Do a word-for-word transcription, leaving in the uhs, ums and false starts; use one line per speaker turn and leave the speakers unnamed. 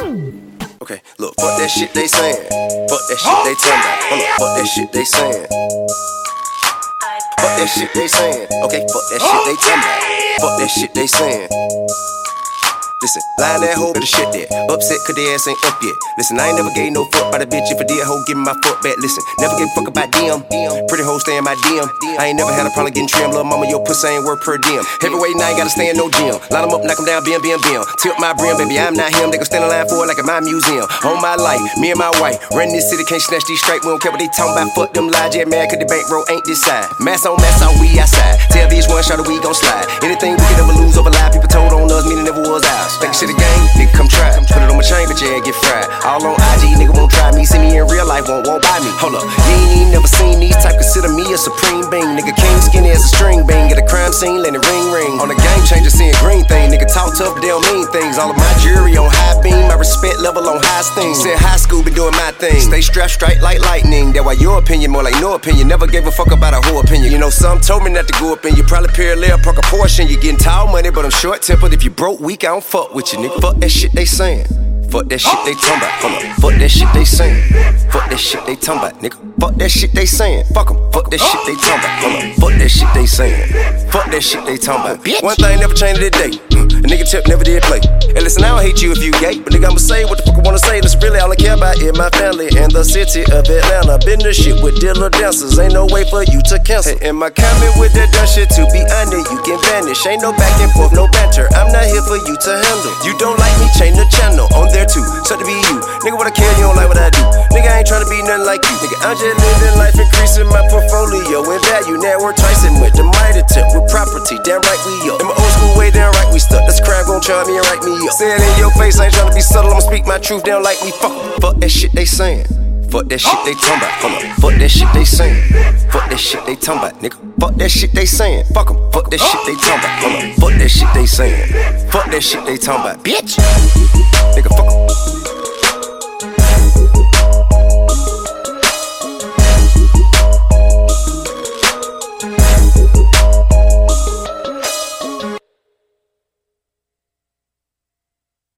Okay, look, fuck that shit they saying. Fuck that shit they talking about. Hold up, fuck that shit they saying. Fuck that shit they saying. Okay, fuck that shit they talking about. Fuck that shit they saying. Listen, line that hoe, but the shit there. Upset cause their ass ain't up yet. Listen, I ain't never gave no fuck by the bitch. If a dead hoe, give me my fuck back. Listen, never gave a fuck about them. Pretty hoe stay in my D M. I ain't never had a problem getting trimmed. Lil' mama, your pussy ain't worth per diem. Heavyweight, I ain't gotta stay in no gym. Line them up, knock them down, bim, bim, bim. Tilt my brim, baby, I'm not him. They gon' stand in line for it like at my museum. On my life, me and my wife. Run this city, can't snatch these straight. We don't care what they talking about. Fuck them lies, yeah, mad cause the bankroll ain't this side. Mass on mass on, we outside. Tell bitch one shot, we gon' slide. Anything we can ever lose over lie. People told on us, meaning never was ours. Think shit a game. Nigga, come try. Put it on my chain, but yeah, get fried. All on I G, nigga won't try me. See me in real life, won't, won't buy me. Hold up, you ain't even never seen these type. Consider me a supreme being. Nigga, king skinny as a string bean. Get a crime scene, let it ring ring. On the game changer, seeing green thing. Nigga talk tough, they don't mean things. All of my jury on high beam. My respect level on high steam. Said high school, been doing my thing. Stay strapped straight like lightning. That why your opinion more like no opinion. Never gave a fuck about a whole opinion. You know, some told me not to go up in you. Probably parallel, park a portion. You getting tall money, but I'm short tempered. If you broke weak, I don't fuck with you, nigga. Fuck that shit they saying. Fuck that shit they talking about. Hold up. Fuck that shit they saying. Fuck that shit they talking about, nigga. Fuck that shit they saying. Fuck 'em. Fuck that shit they talking about. Hold up. Fuck that shit they saying. Fuck that shit they talking about. Bitch. One thing never changed today. A nigga tip never did play. And listen, I don't hate you if you gay, but nigga I'ma say what the fuck I wanna say. That's really all I care about in my family and the city of Atlanta. Been the shit with dealer dancers. Ain't no way for you to cancel. Hey, am I coming with that dumb shit? To be honest, you can vanish. Ain't no back and forth, no banter. I'm not here for you to handle. You don't like me, change the channel. On there too, so to be you. Nigga, what I care, you don't like what I do. Nigga, I ain't tryna be nothing like you. Nigga, I'm just living life, increasing my portfolio and value. Network tracing with the mighty tip with property. Damn right we up. In my old school way, damn right we stuck. That's crime gon' charge me and write me up. Say it in your face, I ain't tryna be subtle. I'ma speak my truth, they don't like me. Fuck 'em. Fuck that shit they saying. Fuck that shit they talking about. Hold up. Fuck that shit they saying. Fuck that shit they talking about, nigga. Fuck that shit they saying. Fuck 'em. Fuck that shit they talking about. Hold up. Fuck that shit they saying. Fuck that shit they talking about, bitch. Nigga, fuck 'em.